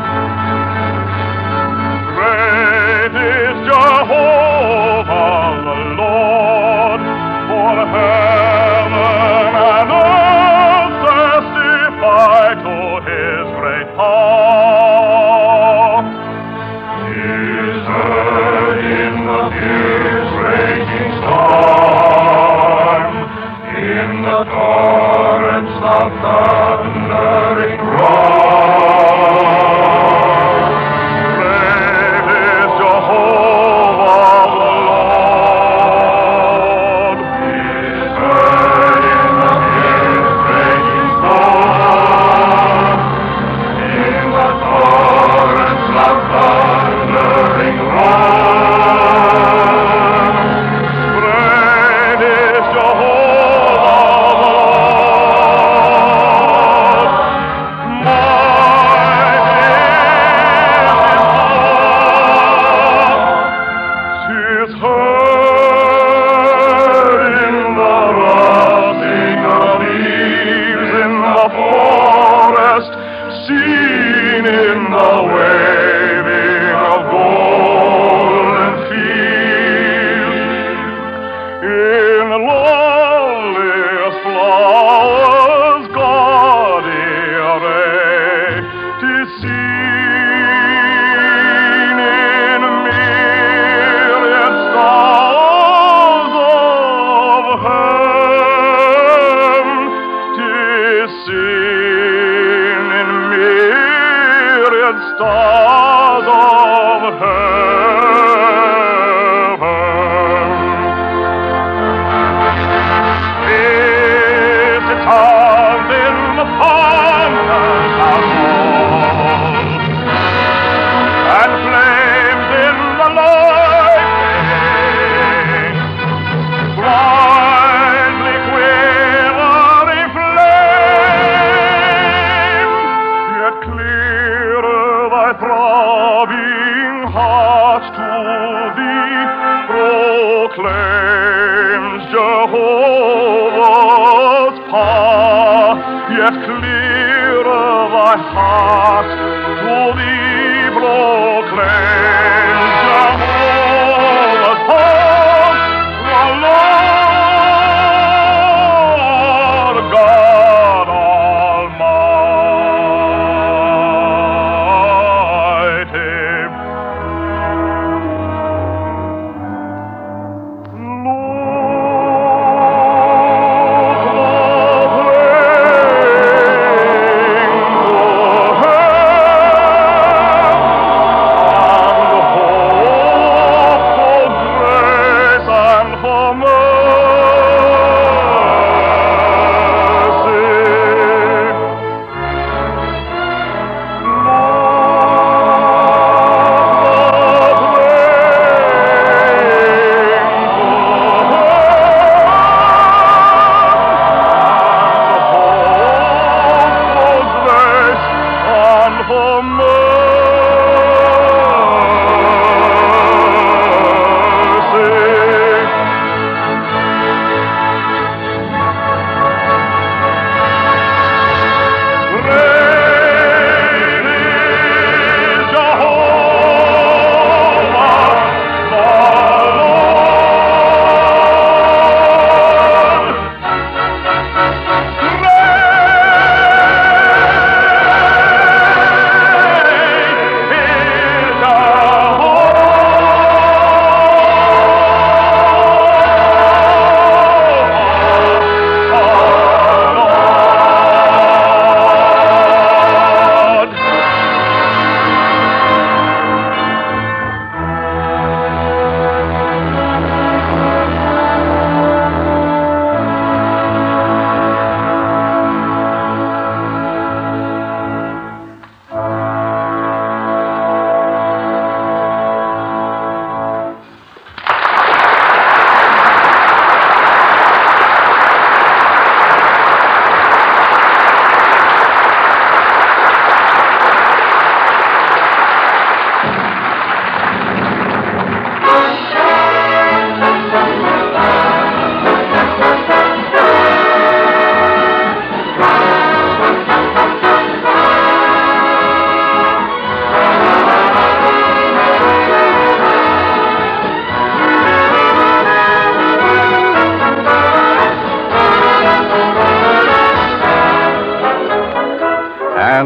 Great is Jehovah the Lord, for heaven and earth testify to his great power. His heard in the fierce raging storm, in the torrents of thundering roar. Great is Jehovah the Lord. His heard in the fierce raging storm, in the torrents of thundering roar. Great is Jehovah the Lord. Mighty is his heard in the rustling of leaves in the forest, seen in the waving of golden fields, in loveliest flowers gaudy array, 'tis seen in myriad stars of heaven, 'tis seen in myriad stars of heaven. Is it found in the fountains of gold, and flames in the lightning, blindly quivering flame, yet clearer thy throbbing heart to thee proclaims Jehovah's power, yet clearer thy heart to thee proclaims Jehovah's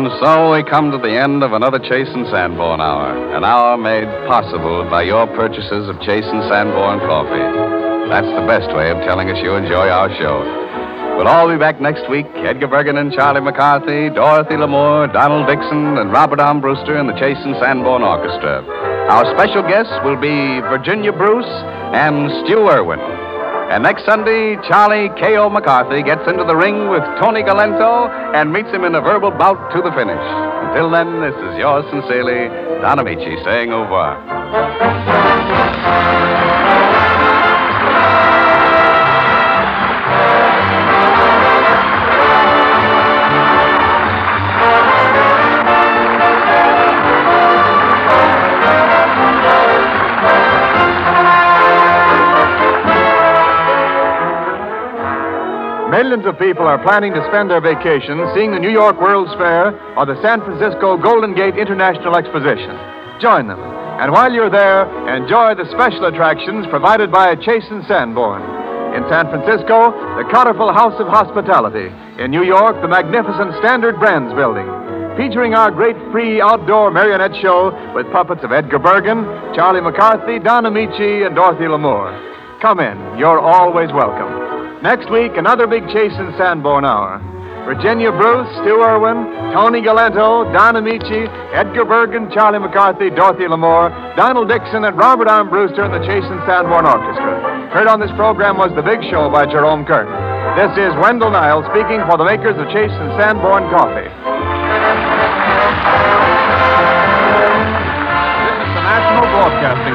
And so we come to the end of another Chase and Sanborn hour, an hour made possible by your purchases of Chase and Sanborn coffee. That's the best way of telling us you enjoy our show. We'll all be back next week. Edgar Bergen and Charlie McCarthy, Dorothy L'Amour, Donald Dixon, and Robert Armbruster and the Chase and Sanborn Orchestra. Our special guests will be Virginia Bruce and Stu Irwin. And next Sunday, Charlie K O. McCarthy gets into the ring with Tony Galento and meets him in a verbal bout to the finish. Until then, this is yours sincerely, Don Amici, saying au revoir. Millions of people are planning to spend their vacation seeing the New York World's Fair or the San Francisco Golden Gate International Exposition. Join them. And while you're there, enjoy the special attractions provided by Chase and Sanborn. In San Francisco, the colorful House of Hospitality. In New York, the magnificent Standard Brands Building. Featuring our great free outdoor marionette show with puppets of Edgar Bergen, Charlie McCarthy, Don Amici, and Dorothy L'Amour. Come in. You're always welcome. Next week, another big Chase and Sanborn hour. Virginia Bruce, Stu Irwin, Tony Galento, Don Amici, Edgar Bergen, Charlie McCarthy, Dorothy L'Amour, Donald Dixon, and Robert Armbruster and the Chase and Sanborn Orchestra. Heard on this program was The Big Show by Jerome Curtin. This is Wendell Niles speaking for the makers of Chase and Sanborn Coffee. This is the National Broadcasting